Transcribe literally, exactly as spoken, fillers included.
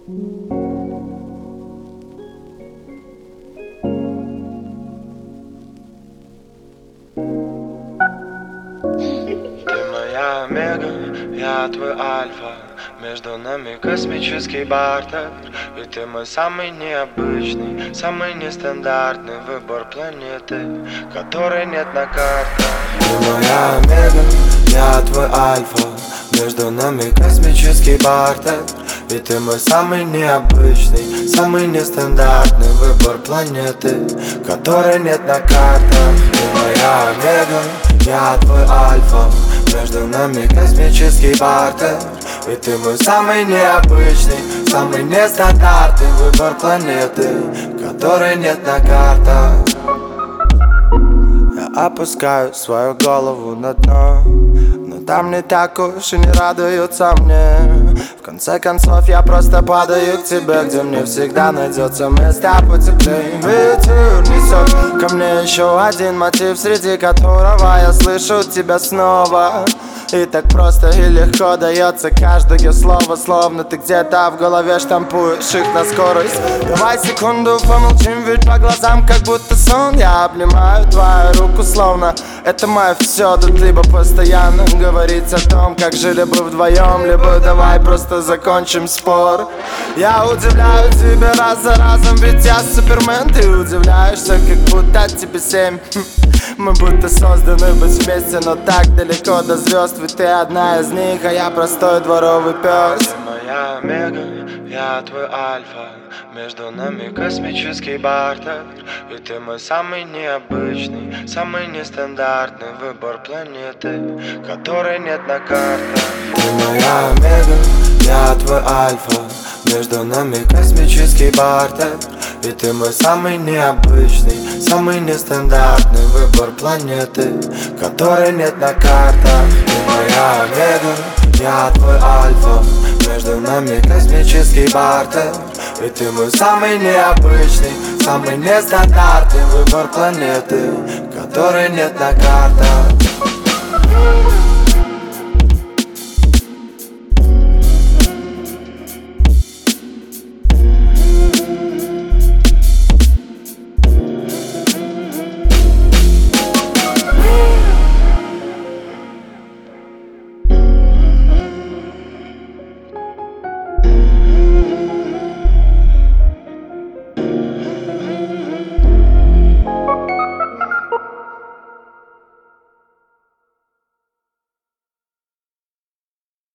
Ты моя омега, я твой альфа. Между нами космический бартер. И ты мой самый необычный, самый нестандартный выбор планеты, которой нет на картах. Ты моя омега, я твой альфа. Между нами космический бартер. И ты мой самый необычный, самый нестандартный выбор планеты, которой нет на картах. Ты моя омега, я твой альфа. Между нами космический бартер. И ты мой самый необычный, самый нестандартный выбор планеты, которой нет на картах. Я опускаю свою голову на дно, но там не так уж и не радуются мне. В конце концов я просто падаю к тебе, где мне всегда найдется место потеплее. Ветер несет ко мне еще один мотив, среди которого я слышу тебя снова. И так просто и легко дается каждое слово, словно ты где-то в голове штампуешь их на скорость. Давай секунду помолчим, ведь по глазам как будто сон. Я обнимаю твою руку, словно это мое все. Тут либо постоянно говорить о том, как жили бы вдвоем, либо давай просто закончим спор. Я удивляю тебя раз за разом, ведь я супермен. Ты удивляешься, как будто тебе семь. Мы будто созданы быть вместе, но так далеко до звезд. Ведь ты одна из них, а я простой дворовый пес. Ты моя омега, я твой альфа. Между нами космический бартер. И ты мой самый необычный, самый нестандартный выбор планеты, которой нет на картах. Ты моя омега, я твой альфа. Между нами космический бартер. И ты мой самый необычный, самый нестандартный выбор планеты, которой нет на картах. Ты моя омега, я твой альфа. Между нами космический бартер. И ты мой самый необычный, самый нестандартный выбор планеты, которой нет на картах.